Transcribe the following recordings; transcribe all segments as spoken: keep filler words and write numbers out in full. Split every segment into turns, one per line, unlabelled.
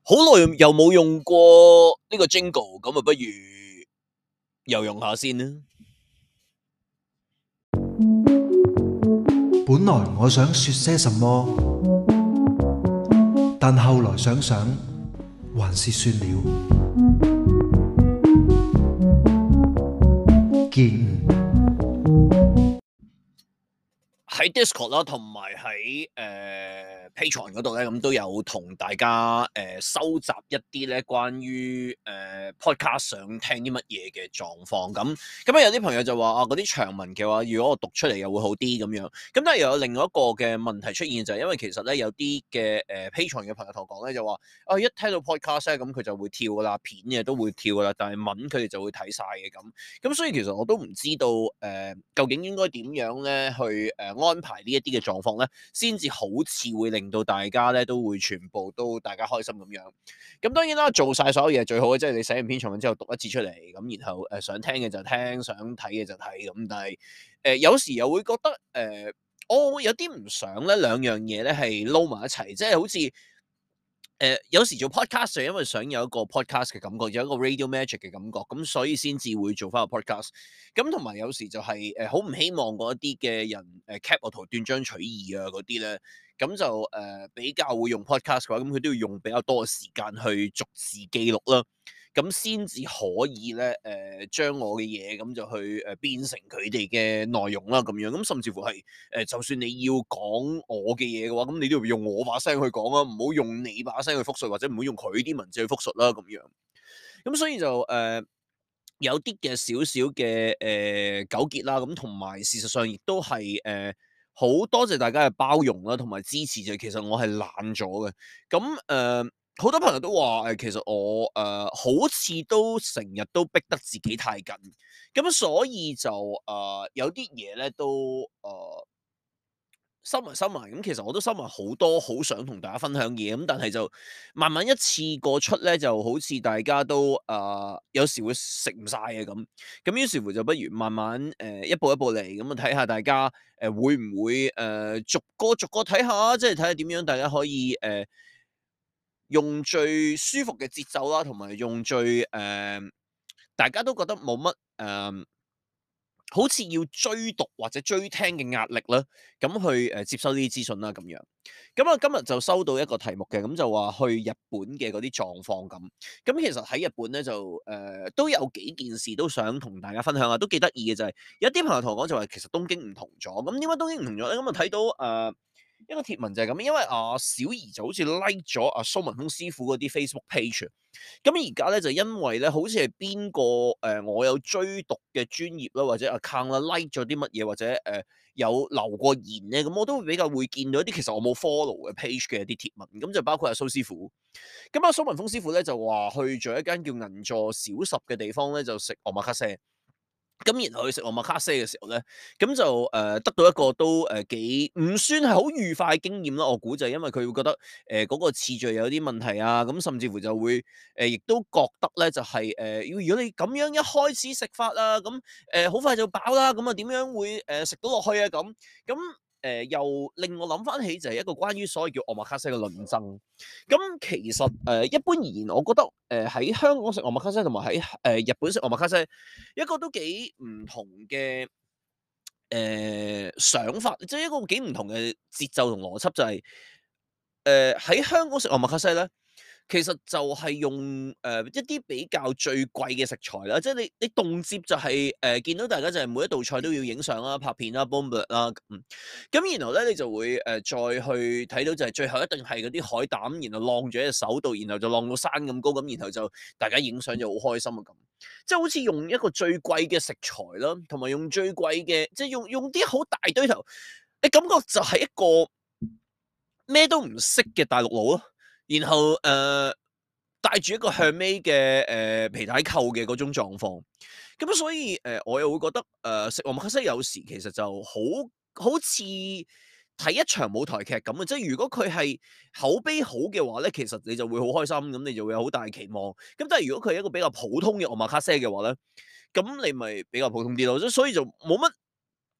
好耐又冇用過呢個 Jingle，咁啊不如又用下先啦。
本來我想說些什麼，但後來想想，還是算了。見
喺 Discord 啦，同埋喺誒 Patreon 嗰度咧，咁都有同大家誒、呃、收集一啲咧關於誒、呃、podcast 想聽啲乜嘢嘅狀況。咁咁啊，有啲朋友就話啊，嗰啲長文嘅話，如果我讀出嚟又會好啲咁樣。咁但係又有另外一個嘅問題出現，就係、是、因為其實咧有啲嘅誒 Patreon 嘅朋友同我講咧，就話啊，一聽到 podcast 咧，咁佢就會跳噶啦，片嘅都會跳噶啦，但係文佢哋就會睇晒嘅咁。咁所以其實我都唔知道誒、呃，究竟應該點樣咧去誒、呃、安排呢一啲嘅狀況咧，先至好似會令到大家咧都會全部都大家開心咁樣。咁當然啦，做晒所有嘢最好嘅，即係你寫完篇長文之後讀一次出嚟，咁然後誒、呃、想聽嘅就聽，想睇嘅就睇咁。但係誒、呃、有時又會覺得誒、呃，我有啲唔想咧兩樣嘢咧係撈埋一齊，即係好似。誒、呃、有時做 podcast 係因為想有一個 podcast 嘅感覺，有一個 radio magic 嘅感覺，咁所以先至會做翻個 podcast。咁同埋有時就係誒好唔希望嗰一啲嘅人誒、呃、cap 我圖斷章取義啊嗰啲咧，咁就誒、呃、比較會用 podcast 嘅話，咁佢都要用比較多嘅時間去逐字記錄啦。咁先至可以咧，誒、呃、將我嘅嘢咁就去誒、呃、變成佢哋嘅內容啦，咁樣咁甚至乎係誒、呃，就算你要講我嘅嘢嘅話，咁你都要用我把聲去講啊，唔好用你把聲去複述，或者唔好用佢啲文字去複述啦，咁樣。咁所以就誒、呃、有啲嘅少少嘅誒糾結啦，咁同埋事實上亦都係誒好多謝大家嘅包容啦，同埋支持就其實我係懶咗嘅，咁誒。呃好多朋友都話誒，其實我誒、呃、好似都成日都逼得自己太緊，咁所以就誒、呃、有啲嘢咧都誒、呃、收埋收埋，咁其實我都收埋好多好想同大家分享嘅嘢，咁但係就慢慢一次過出咧，就好似大家都誒、呃、有時會食唔晒嘅咁，咁於是乎就不如慢慢誒、呃、一步一步嚟，咁啊睇下大家誒、呃、會唔會誒、呃、逐個逐個睇下，即係睇下點樣大家可以誒。呃用最舒服嘅節奏啦，同埋用最誒、呃、大家都覺得冇乜誒，好似要追讀或者追聽嘅壓力啦，咁去誒、呃、接收呢啲資訊啦，咁樣。咁啊，今日就收到一個題目嘅，咁就話去日本嘅嗰啲狀況咁。咁其實喺日本咧就誒、呃、都有幾件事都想同大家分享啊，都幾得意嘅就係、是、有啲朋友同我講就話其實東京唔同咗，咁點解東京唔同咗咧？咁啊睇到誒。呃一個貼文就係咁，因為阿小儀就好似 like 咗阿蘇文峰師傅嗰啲 Facebook page，咁而家咧就因為咧好似係邊個誒我有追讀嘅專頁啦，或者 account 啦 like 咗啲乜嘢，或者誒、呃、有留過言咧，咁我都會比較會見到一啲其實我冇 follow 嘅 page 嘅一啲貼文，咁就包括阿蘇師傅，咁阿蘇文峰師傅咧就話去咗一間叫銀座小十嘅地方咧就食 omakase。咁然後去食 omakase 嘅時候咧，咁就誒、呃、得到一個都誒、呃、幾唔算係好愉快嘅經驗啦。我估就係因為佢會覺得誒嗰、呃那個次序有啲問題啊，咁甚至乎就會誒亦、呃、都覺得咧就係、是、誒、呃，如果你咁樣一開始食法啊，咁誒好快就飽啦，咁啊點樣會誒食、呃、到落去啊咁咁。誒、呃、又令我諗翻起就係一個關於所謂叫 omakase 嘅論爭。咁其實誒、呃、一般而言，我覺得誒喺、呃、香港食 omakase 同埋喺誒日本食 omakase 一個都幾唔同嘅誒、呃、想法，即係一個幾唔同嘅節奏同邏輯，就係誒喺香港食 omakase 咧。其實就係用誒、呃、一啲比較最貴嘅食材啦，即係你你動輒就係、是、誒、呃、見到大家就係每一道菜都要影相啦、拍片啦、boom 啦咁，咁然後咧你就會誒、呃、再去睇到就係最後一定係嗰啲海膽，然後晾咗喺隻手度，然後就晾到山咁高咁，然後就大家影相就好開心啊咁，即係好似用一個最貴嘅食材啦，同埋用最貴嘅即係用用啲好大堆頭，你感覺就係一個咩都唔識嘅大陸佬咯。然後誒、呃、帶住一個向尾嘅誒皮帶扣嘅嗰種狀況，咁所以誒、呃、我又會覺得誒、呃、食 omakase 有時其實就好好似睇一場舞台劇咁啊！即係如果佢係口碑好嘅話咧，其實你就會好開心，咁你就會有好大期望。咁但係如果佢係一個比較普通嘅 omakase 嘅話咧，咁你咪比較普通啲咯。所以就冇乜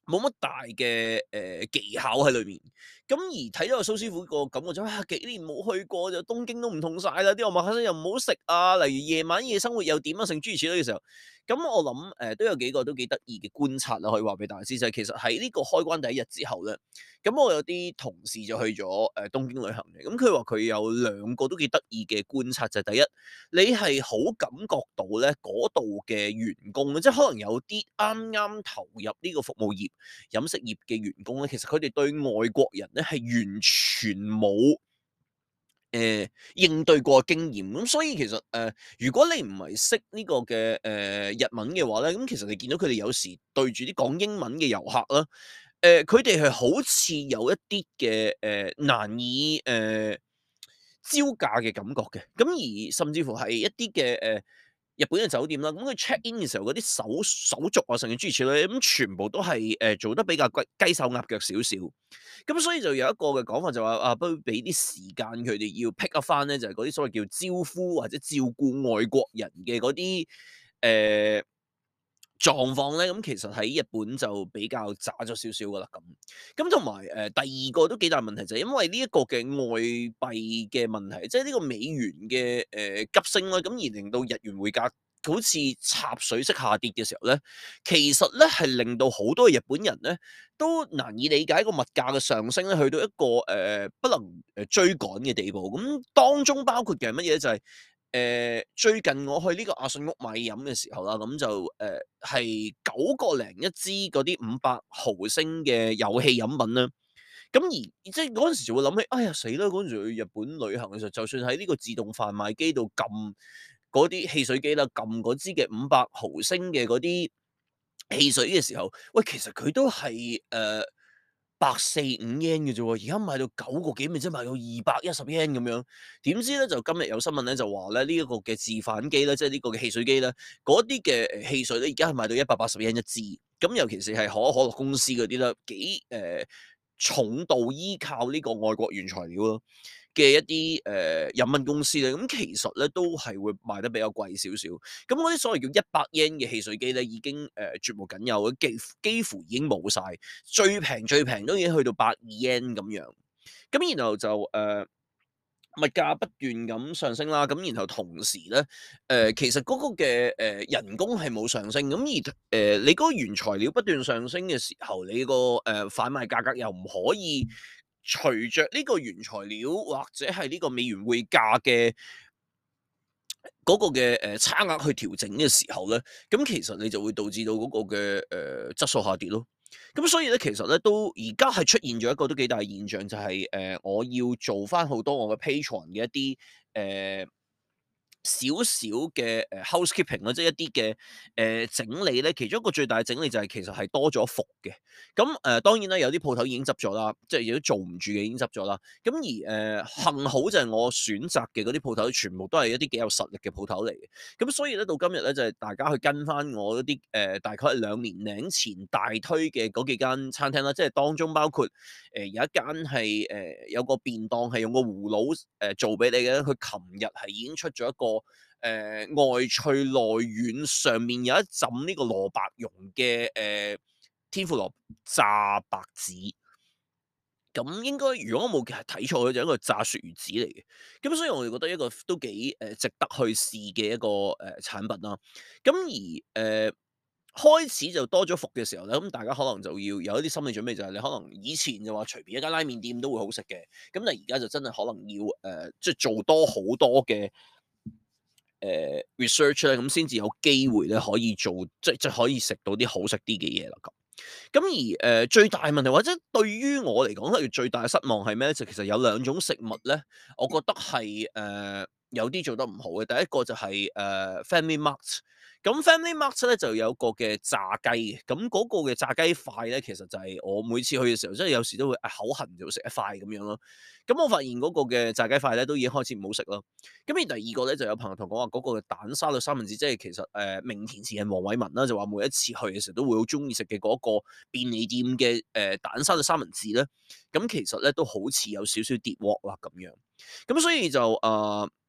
冇乜大嘅誒、呃、技巧喺裏面。咁而睇咗個蘇師傅個感覺就啊幾年冇去過就東京都唔同晒啦，啲我麥克西又唔好食啊，例如夜晚夜生活又點啊，成諸如此類嘅時候，咁我諗誒、呃、都有幾個都幾得意嘅觀察啦，可以話俾大家知就係、是、其實喺呢個開關第一日之後咧，咁我有啲同事就去咗誒、呃、東京旅行嘅，咁佢話佢有兩個都幾得意嘅觀察就係、是、第一，你係好感覺到咧嗰度嘅員工咧，即係可能有啲啱啱投入呢個服務業、飲食業嘅員工咧，其實佢哋對外國人咧係完全冇誒、呃、應對過嘅經驗，咁所以其實誒、呃，如果你唔係識呢個嘅誒、呃、日文嘅話咧，咁其實你見到佢哋有時對住啲講英文嘅遊客啦，誒佢哋係好似有一啲嘅誒難以誒、呃、招架嘅感覺嘅，咁而甚至乎係一啲嘅誒日本嘅酒店啦，咁佢 check in 嘅時候嗰啲手手續啊，甚至諸如此類，咁全部都係誒、呃、做得比較雞雞手鴨腳少少。咁所以就有一個嘅講法就話啊，不如俾啲時間佢哋要 pick up 翻咧，就係嗰啲所謂叫招呼或者照顧外國人嘅嗰啲誒狀況咧。咁其實喺日本就比較渣咗少少噶啦咁。咁同埋誒第二個都幾大問題就係因為呢一個嘅外幣嘅問題，即係呢個美元嘅誒、呃、急升啦，咁而令到日元匯價好似插水式下跌嘅時候咧，其實咧係令到好多日本人咧都難以理解個物價嘅上升咧，去到一個誒、呃、不能誒追趕嘅地步。咁當中包括嘅係乜嘢咧？就係、是、誒、呃、最近我去呢個阿信屋買飲嘅時候啦，咁就誒係九個零一支嗰啲五百毫升嘅有氣飲品啦。咁而即係嗰陣時就會諗起，哎呀死啦！嗰陣時去日本旅行嘅時候，就算喺呢個自動販賣機度撳嗰啲汽水機啦，撳嗰支嘅五百毫升嘅嗰啲汽水嘅時候，喂，其實佢都係誒百四五 yen 嘅啫喎，而家賣到九個幾，咪即係賣到二百一十 yen 咁樣。點知咧就今日有新聞咧就話咧呢一個嘅自販機咧，即係呢個嘅汽水機咧，嗰啲嘅誒汽水咧而家係賣到一百八十 yen 一支。咁尤其是係可口可樂公司嗰啲咧，幾誒、呃、重度依靠呢個外國原材料咯嘅一啲誒、呃、飲品公司咧，咁其實咧都係會賣得比較貴少少。咁嗰啲所謂叫一百 yen 嘅汽水機咧，已經誒、呃、絕無僅有，幾幾乎已經冇晒。最平最平都已經去到百二 yen 咁樣。咁然後就誒、呃、物價不斷咁上升啦，咁然後同時咧，誒、呃、其實嗰個嘅誒、呃、人工係冇上升，咁而誒、呃、你嗰個原材料不斷上升嘅時候，你個誒、呃、販賣價格又唔可以隨着呢個原材料或者係呢個美元匯價嘅嗰個嘅誒、呃、差額去調整嘅時候咧，咁其實你就會導致到嗰個嘅誒、呃、質素下跌咯。咁所以咧，其實咧都而家係出現咗一個都幾大現象，就係、是、誒、呃、我要做翻好多我嘅 Patreon 嘅一啲誒。呃少少嘅誒 housekeeping 啦，即係一啲嘅誒整理咧，其中一個最大嘅整理就係其實係多咗伏嘅。咁誒、呃、當然啦，有啲鋪頭已經執咗啦，即係有啲做唔住嘅已經執咗啦。咁而誒、呃、幸好就係我選擇嘅嗰啲鋪頭，全部都係一啲幾有實力嘅鋪頭嚟嘅。咁所以咧到今日咧就係、是、大家去跟翻我嗰啲誒大概係兩年零前大推嘅嗰幾間餐廳啦，即係當中包括誒、呃、有一間係誒、呃、有個便當係用個葫蘆誒、呃、做俾你嘅，佢琴日係已經出咗一個。誒、呃、外脆內軟，上面有一浸呢個蘿蔔蓉嘅誒、呃、天婦羅炸白子，咁應該如果我冇睇錯，就係一個炸鱈魚子嚟嘅。咁所以我哋覺得一個都幾誒、呃、值得去試嘅一個誒、呃、產品啦。咁而誒、呃、開始就多咗伏嘅時候咧，咁大家可能就要有一啲心理準備，就係你可能以前就話隨便一間拉麵店都會好食嘅，咁但係而家就真係可能要誒、呃、即係做多好多嘅。誒、呃、research 咧，咁先至有機會咧可以做，即即可以食到啲好食啲嘅嘢啦咁。咁而誒、呃、最大問題或者對於我嚟講係最大嘅失望係咩咧？就其實有兩種食物咧，我覺得係誒、呃、有啲做得唔好嘅。第一個就係、是、誒、呃、Family Mart。咁 Family Mart 咧就有個嘅炸雞嘅，咁嗰個嘅炸雞塊咧，其實就係我每次去嘅時候，即係有時都會口痕就食一塊咁樣咯。咁我發現嗰個嘅炸雞塊咧都已經開始唔好食咯。咁而第二個咧就有朋友同我講話嗰個嘅蛋沙律三文治，即係其實誒、呃、名田前人黃偉文啦，就話每一次去嘅時候都會好中意食嘅嗰個便利店嘅誒、呃、蛋沙律三文治咧，咁其實咧都好似有少少跌鑊啦咁樣。咁所以就誒。呃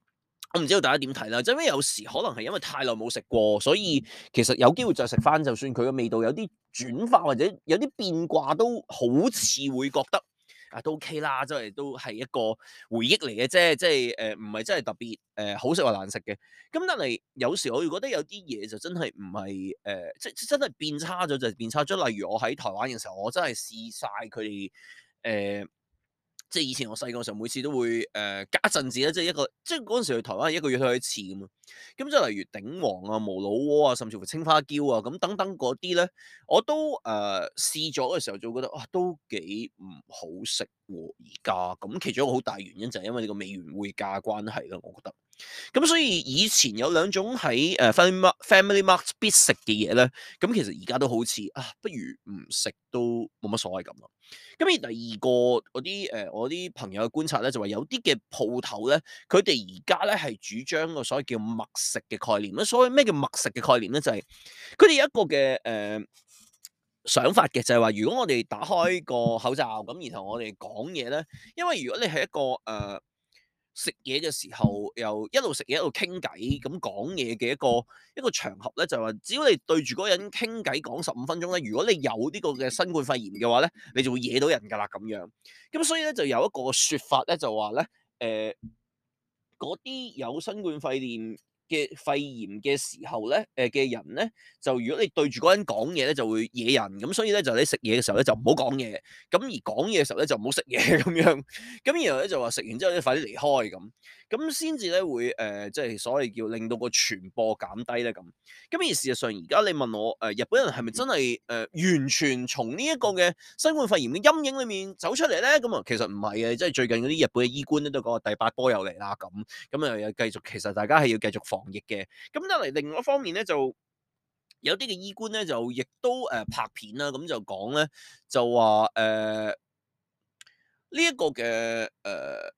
我唔知道大家點睇啦，即係因為有時可能係因為太耐冇食過，所以其實有機會再食翻，就算佢嘅味道有啲轉化或者有啲變卦，都好似會覺得啊都 OK 啦，即係都係一個回憶嚟嘅啫，即係誒唔係真係特別誒、呃、好食或難食嘅。咁但係有時我會覺得有啲嘢就真係唔係誒，即係真係變差咗就係變差咗。例如我喺台灣嘅時候，我真係試晒佢哋誒。即係以前我細個時候，每次都會誒、呃、加陣子咧，即係一個即係嗰陣時去台灣係一個月去一次咁嘛。咁即係例如鼎王啊、無腦鍋啊，甚至乎青花椒啊，咁等等嗰啲咧，我都誒、呃、試咗嘅時候就覺得啊，都幾唔好食喎而家。咁其中一個好大原因就係因為呢個美元匯價關係啦，我覺得。咁所以以前有兩種喺誒 Family Mart Family Mart 必食嘅嘢咧，咁其實而家都好似啊，不如唔食都冇乜所謂咁咯。咁而第二個嗰啲誒，我啲朋友嘅觀察咧，就話有啲嘅鋪頭咧，佢哋而家咧係主張個所謂叫默食嘅概念。咁所謂咩叫默食嘅概念咧，就係佢哋有一個嘅誒、呃、想法嘅，就係話如果我哋打開個口罩咁，然後我哋講嘢咧，因為如果你係一個誒。呃食嘢嘅時候，又一路食嘢一路傾偈，咁講嘢嘅一個一個場合咧，就係話只要你對住嗰個人傾偈講十五分鐘咧，如果你有呢個嘅新冠肺炎嘅話咧，你就會惹到人㗎啦咁樣。咁所以咧就有一個説法咧，就話咧，誒嗰啲有新冠肺炎嘅肺炎嘅時候咧，誒嘅人咧，就如果你對住嗰個人講嘢咧，就會惹人，咁所以咧就你食嘢嘅時候咧就唔好講嘢，咁而講嘢嘅時候咧就唔好食嘢咁樣，咁然後咧就話食完之後咧快啲離開咁，咁先至咧會誒、呃、即係所謂叫令到個傳播減低咧咁。咁而事實上而家你問我誒、呃、日本人係咪真係誒、呃、完全從呢一個嘅新冠肺炎嘅陰影裏面走出嚟咧？咁啊其實唔係嘅，即係最近嗰啲日本嘅醫官咧都講話第八波又嚟啦咁，咁啊又繼續其實大家係要繼續防疫嘅。咁但係另外一方面咧，就有啲嘅醫官咧就亦都誒、呃、拍片啦，咁就講咧就話誒呢一個嘅誒。呃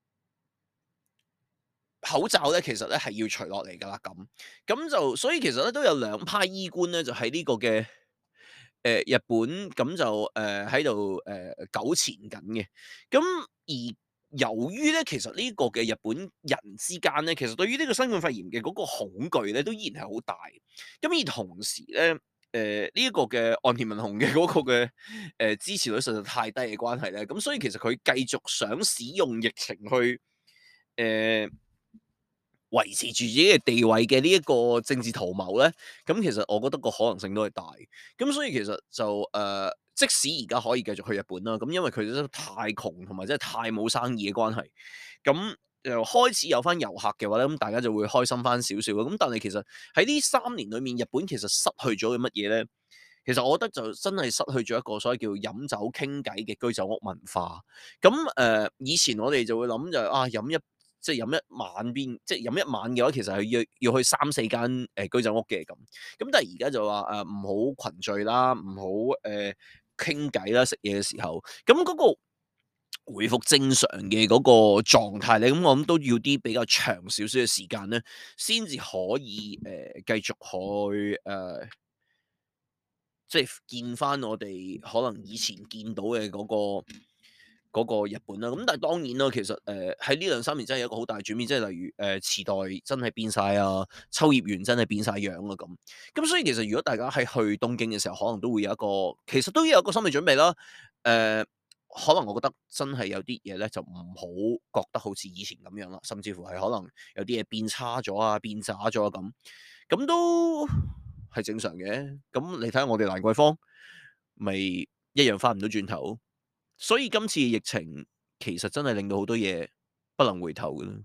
口罩咧，其實咧係要除落嚟噶啦，咁咁就所以其實咧都有兩派醫官咧，就喺呢個嘅誒、呃、日本咁就誒喺度誒糾纏緊嘅。咁而由於咧，其實呢個嘅日本人之間咧，其實對於呢個新冠肺炎嘅嗰個恐懼咧，都依然係好大。咁而同時咧，誒呢一個嘅岸田文雄嘅嗰個嘅誒、呃、支持率實在太低嘅關係咧，咁所以其實佢繼續想使用疫情去誒。呃維持住自己嘅地位嘅呢一個政治圖謀咧，咁其實我覺得個可能性都係大，咁所以其實就誒、呃，即使而家可以繼續去日本啦，咁因為佢哋真係太窮同埋真係太冇生意嘅關係，咁又開始有翻遊客嘅話咧，咁大家就會開心翻少少嘅，咁但係其實喺呢三年裏面，日本其實失去咗嘅乜嘢咧？其實我覺得就真係失去咗一個所謂叫飲酒傾偈嘅居酒屋文化。咁誒、呃，以前我哋就會諗就係、啊飲一。即係飲一晚邊，即係飲一晚嘅話，其實係要要去三四間誒、呃、居酒屋嘅咁。咁但係而家就話誒唔好群聚啦，唔好誒傾偈啦，食嘢嘅時候，咁嗰個回復正常嘅嗰個狀態咧，咁我諗都要啲比較長少少嘅時間咧，先至可以誒、呃、繼續去誒、呃，即係見翻我哋可能以前見到嘅嗰、嗰個。嗰個日本啦，咁但係當然啦，其實誒喺呢兩三年真係有一個好大轉變，即係例如誒、呃、池袋真係變晒啊，秋葉原真係變晒樣啊咁。咁所以其實如果大家喺去東京嘅時候，可能都會有一個，其實都有一個心理準備啦。誒、呃，可能我覺得真係有啲嘢咧，就唔好覺得好似以前咁樣啦，甚至乎係可能有啲嘢變差咗啊，變渣咗啊咁，咁都係正常嘅。咁你睇下我哋蘭桂坊，咪一樣翻唔到轉頭。所以今次嘅疫情其實真係令到好多嘢不能回頭嘅啦。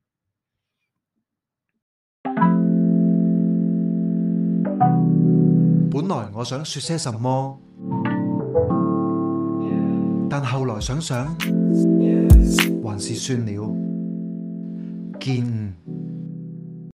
本來我想說些什麼，但後來想想，還是算了。見